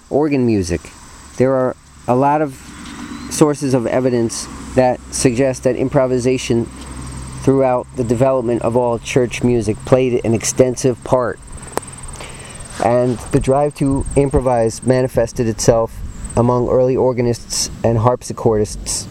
Organ music. There are a lot of sources of evidence that suggest that improvisation throughout the development of all church music played an extensive part. And the drive to improvise manifested itself among early organists and harpsichordists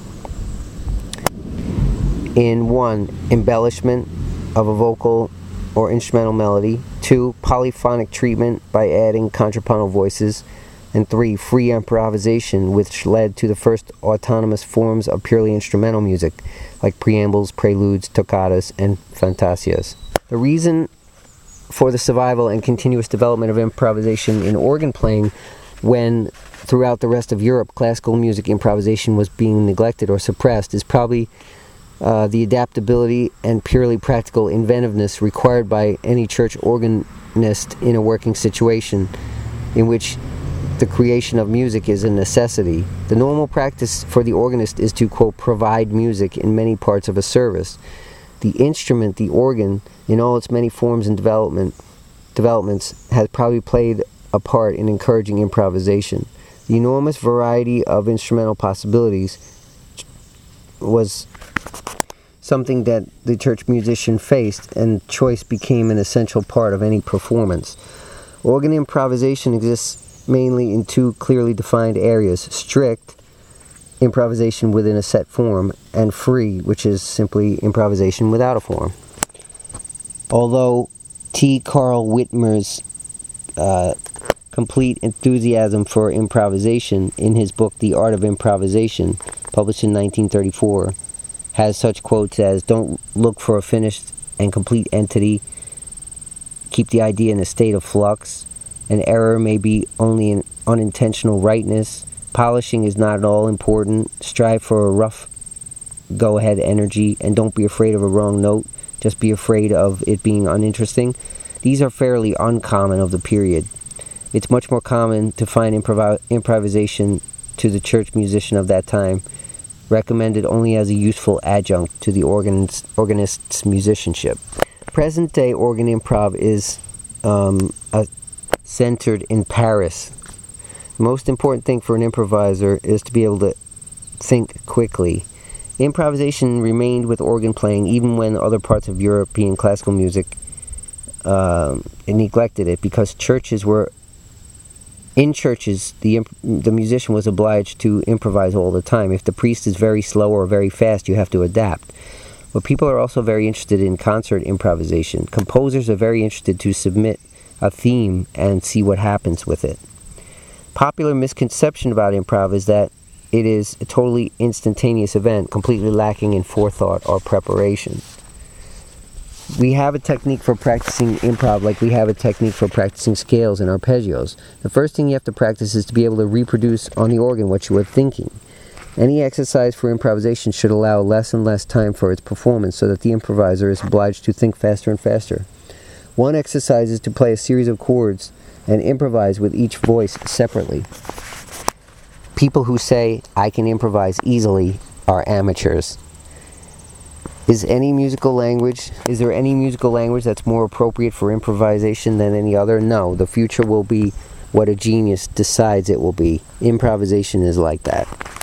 in 1. Embellishment of a vocal or instrumental melody, 2. Polyphonic treatment by adding contrapuntal voices, and 3. Free improvisation, which led to the first autonomous forms of purely instrumental music, like preambles, preludes, toccatas, and fantasias. The reason for the survival and continuous development of improvisation in organ playing, when throughout the rest of Europe classical music improvisation was being neglected or suppressed, is probably the adaptability and purely practical inventiveness required by any church organist in a working situation in which the creation of music is a necessity. The normal practice for the organist is to, quote, provide music in many parts of a service. The instrument, the organ, in all its many forms and developments, has probably played a part in encouraging improvisation. The enormous variety of instrumental possibilities was something that the church musician faced, and choice became an essential part of any performance. Organ improvisation exists mainly in 2 clearly defined areas: strict improvisation within a set form, and free, which is simply improvisation without a form. Although T. Carl Whitmer's complete enthusiasm for improvisation in his book The Art of Improvisation, published in 1934, has such quotes as, "Don't look for a finished and complete entity, keep the idea in a state of flux, an error may be only an unintentional rightness, polishing is not at all important, strive for a rough go-ahead energy, and don't be afraid of a wrong note, just be afraid of it being uninteresting." These are fairly uncommon of the period. It's much more common to find improvisation to the church musician of that time recommended only as a useful adjunct to the organist's musicianship. Present-day organ improv is centered in Paris. The most important thing for an improviser is to be able to think quickly. Improvisation remained with organ playing even when other parts of European classical music neglected it, because in churches, the musician was obliged to improvise all the time. If the priest is very slow or very fast, you have to adapt. But people are also very interested in concert improvisation. Composers are very interested to submit a theme and see what happens with it. Popular misconception about improv is that it is a totally instantaneous event, completely lacking in forethought or preparation. We have a technique for practicing improv like we have a technique for practicing scales and arpeggios. The first thing you have to practice is to be able to reproduce on the organ what you are thinking. Any exercise for improvisation should allow less and less time for its performance so that the improviser is obliged to think faster and faster. One exercise is to play a series of chords and improvise with each voice separately. People who say, "I can improvise easily," are amateurs. Is there any musical language that's more appropriate for improvisation than any other? No, the future will be what a genius decides it will be. Improvisation is like that.